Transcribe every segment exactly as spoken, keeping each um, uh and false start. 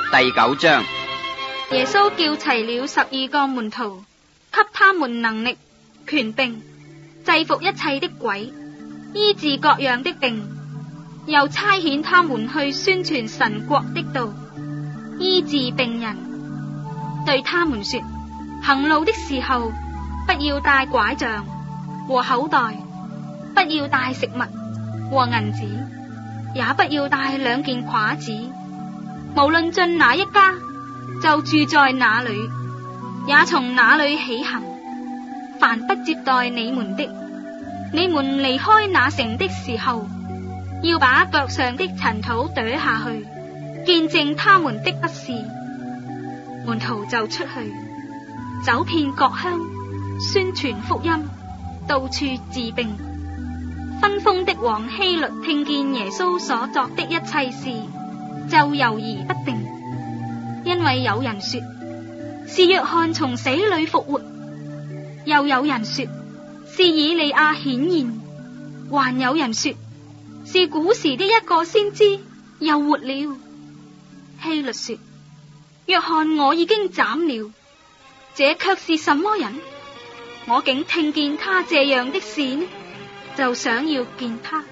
第九章。 耶穌叫齊了十二個門徒，給他們能力、權柄，制服一切的鬼，醫治各樣的病，又差遣他們去宣傳神國的道，醫治病人。對他們說：行路的時候，不要帶拐杖和口袋，不要帶食物和銀子，也不要帶兩件褂子。無論進哪一家，就住在那裏，也從那裏起行。凡不接待你們的，你們離開那城的時候，要把腳上的塵土跺下去，見證他們的不是。門徒就出去，走遍各鄉，宣傳福音，到處治病。分封的王希律聽見耶穌所作的一切事，就猶豫不定，因為有人說是約翰從死裏復活，又有人說是以利亞顯現，還有人說是古時的一個先知又活了。希律說：約翰我已經斬了，這卻是什麼人？我竟聽見他這樣的事呢，就想要見他。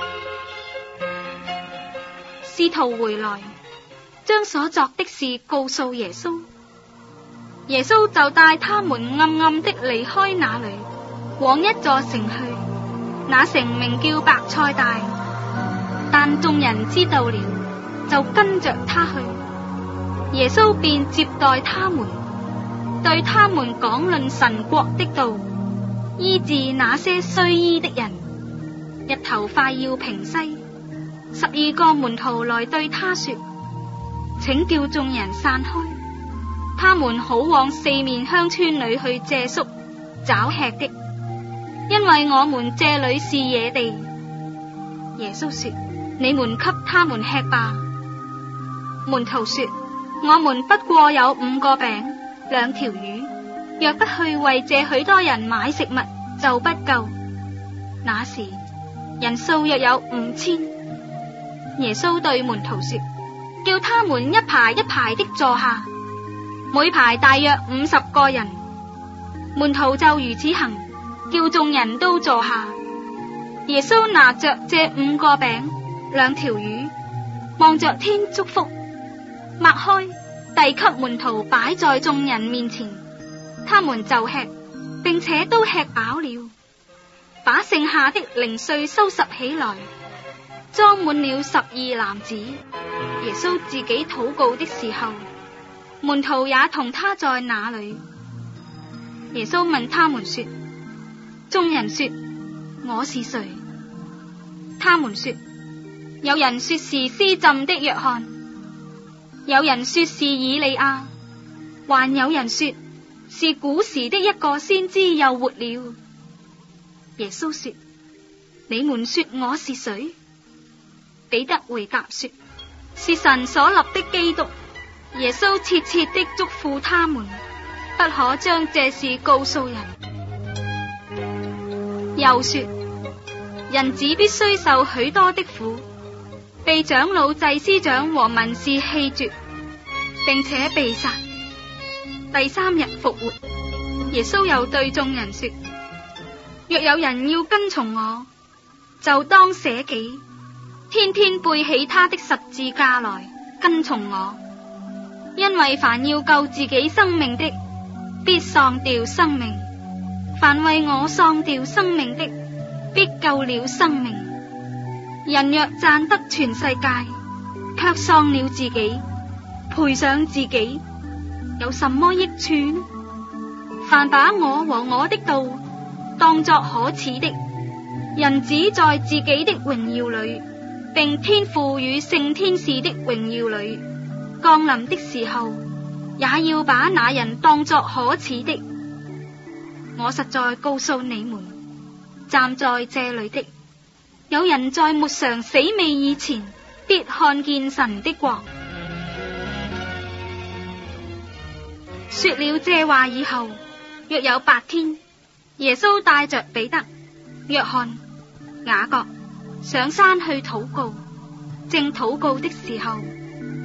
使徒回來，將所作的事告訴耶穌。耶穌就帶他們暗暗的離開那裏，往一座城去，那城名叫伯賽大。但眾人知道了，就跟着他去。耶穌便接待他們，對他們講論神國的道，醫治那些需醫的人。日頭快要平西，十二個門徒來對他說：請叫眾人散開，他們好往四面鄉村裏去借宿找吃的，因為我們這裏是野地。耶穌說：你們給他們吃吧。門徒說：我們不過有五個餅兩條魚，若不去為這許多人買食物，就不夠。那時人數約有五千。耶穌對門徒說：叫他們一排一排的坐下，每排大約五十個人。門徒就如此行，叫眾人都坐下。耶穌拿着這五個餅兩條魚，望着天祝福，擘開，遞給門徒擺在眾人面前，他們就吃，並且都吃飽了，把剩下的零碎收拾起來，裝滿了十二籃子。耶穌自己禱告的時候，門徒也同他在那裏。耶穌問他們說：眾人說我是誰？他們說：有人說是施浸的約翰，有人說是以利亞，還有人說是古時的一個先知又活了。耶穌說：你們說我是誰？彼得回答說：是神所立的基督。耶穌切切的囑咐他們，不可將這事告訴人。又說：人子必須受許多的苦，被長老祭司長和文士棄絕，並且被殺，第三日復活。耶穌又對眾人說：若有人要跟從我，就當捨己，天天背起他的十字架來跟從我。因為凡要救自己生命的，必喪掉生命；凡為我喪掉生命的，必救了生命。人若賺得全世界，卻喪了自己，賠上自己，有什麼益處呢？凡把我和我的道當作可恥的，人子在自己的榮耀裏，並天父與聖天使的榮耀裏降臨的時候，也要把那人當作可恥的。我實在告訴你們，站在這裏的，有人在沒嘗死味以前，必看見神的國。說了這話以後，約有八天，耶穌帶着彼得、約翰、雅各上山去禱告。正禱告的時候，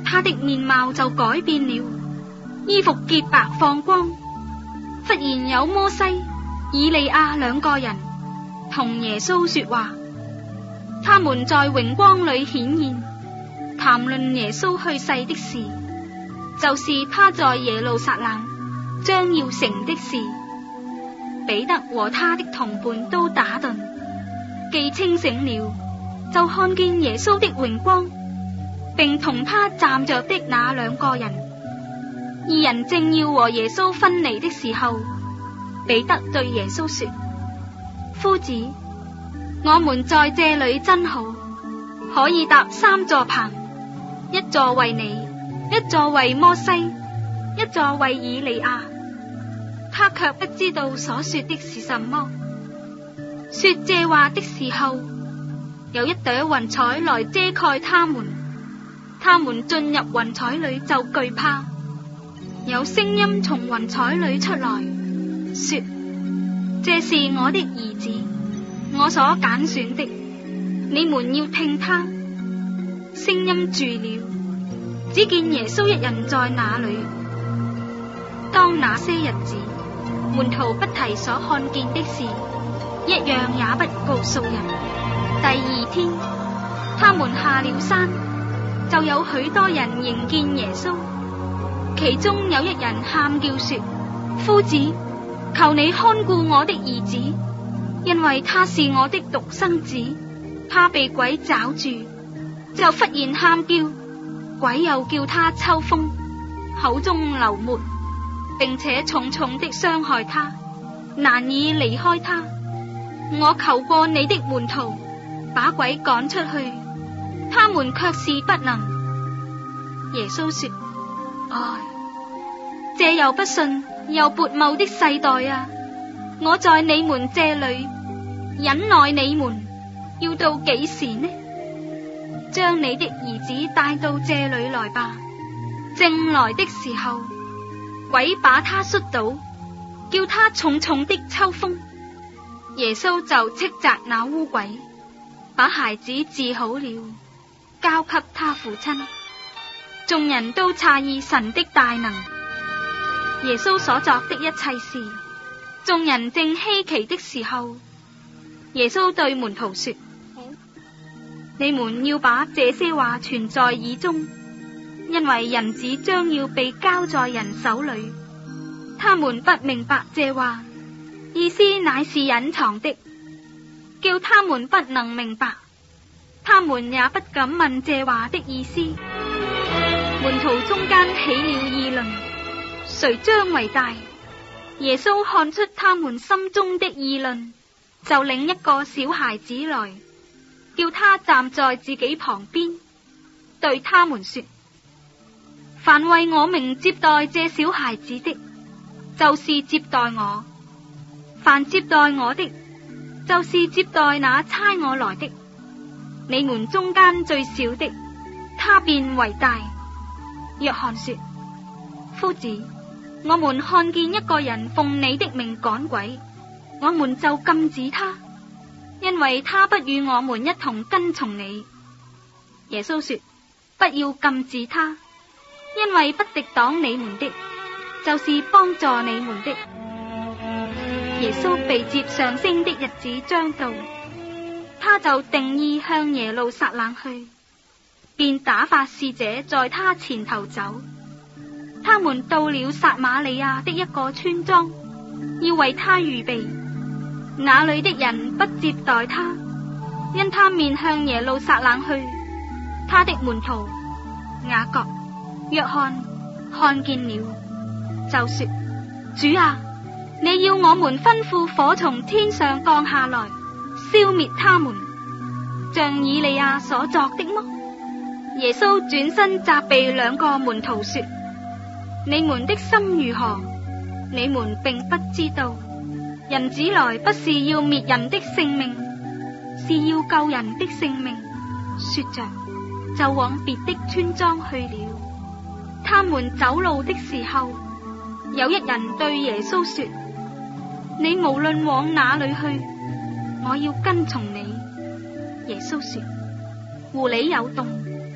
他的面貌就改變了，衣服潔白放光。忽然有摩西、以利亞兩個人同耶穌說話，他們在榮光裏顯現，談論耶穌去世的事，就是他在耶路撒冷將要成的事。彼得和他的同伴都打盹，既清醒了，就看見耶穌的榮光，並同他站着的那兩個人。二人正要和耶穌分離的時候，彼得對耶穌說：夫子，我們在這裏真好，可以搭三座棚，一座為你，一座為摩西，一座為以利亞。他卻不知道所說的是什麼。說這話的時候，有一朵雲彩來遮蓋他們，他們進入雲彩裏就懼怕。有聲音從雲彩裏出來，說：這是我的兒子，我所揀選的，你們要聽他。聲音住了，只見耶穌一人在那裏。當那些日子，門徒不提所看見的事，一樣也不告訴人。第二天，他們下了山，就有許多人迎見耶穌。其中有一人喊叫說：夫子，求你看顧我的兒子，因為他是我的獨生子，他被鬼抓住，就忽然喊叫，鬼又叫他抽風，口中流沫，並且重重的傷害他，難以離開他。我求過你的門徒把鬼趕出去，他們卻是不能。耶穌說：唉，這又不信又悖謬的世代啊！我在你們這裏忍耐你們，要到幾時呢？將你的兒子帶到這裏來吧。正來的時候，鬼把他摔倒，叫他重重的抽風。耶穌就斥責那污鬼，把孩子治好了，交給他父親。眾人都詫異神的大能，耶穌所作的一切事。眾人正稀奇的時候，耶穌對門徒說：你們要把這些話存在耳中，因為人子將要被交在人手裏。他們不明白這話，意思乃是隱藏的，叫他們不能明白。他們也不敢問這話的意思。門徒中間起了議論，誰將為大？耶穌看出他們心中的議論，就領一個小孩子來，叫他站在自己旁邊，對他們說：凡為我名接待這小孩子的，就是接待我；凡接待我的，就是接待那差我來的。你們中間最小的，他便為大。約翰說：夫子，我們看見一個人奉你的名趕鬼，我們就禁止他，因為他不與我們一同跟從你。耶穌說：不要禁止他，因為不敵擋你們的，就是幫助你們的。耶穌被接上升的日子將到，他就定意向耶路撒冷去，便打發使者在他前頭走。他們到了撒瑪利亞的一個村莊，要為他預備。那裏的人不接待他，因他面向耶路撒冷去。他的門徒雅各、約翰看見了，就說：主啊，你要我們吩咐火從天上降下來，消滅他們，像以利亞所作的麼？耶穌轉身責備兩個門徒說：你們的心如何，你們並不知道。人子來不是要滅人的性命，是要救人的性命。說着，就往別的村莊去了。他們走路的時候，有一人對耶穌說：你無論往哪裏去，我要跟從你。耶穌說：狐狸有洞，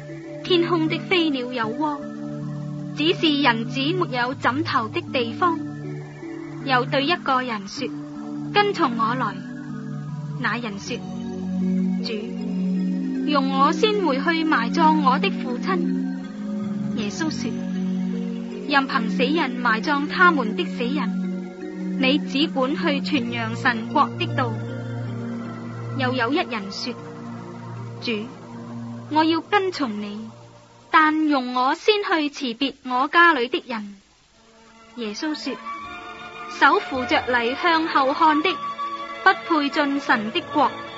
天空的飛鳥有窩，只是人子沒有枕頭的地方。又對一個人說：跟從我來。那人說：主，容我先回去埋葬我的父親。耶穌說：任憑死人埋葬他們的死人，你只管去傳揚神國的道。又有一人說：主，我要跟從你，但容我先去辭別我家裏的人。耶穌說：手扶着犁向後看的，不配進神的國。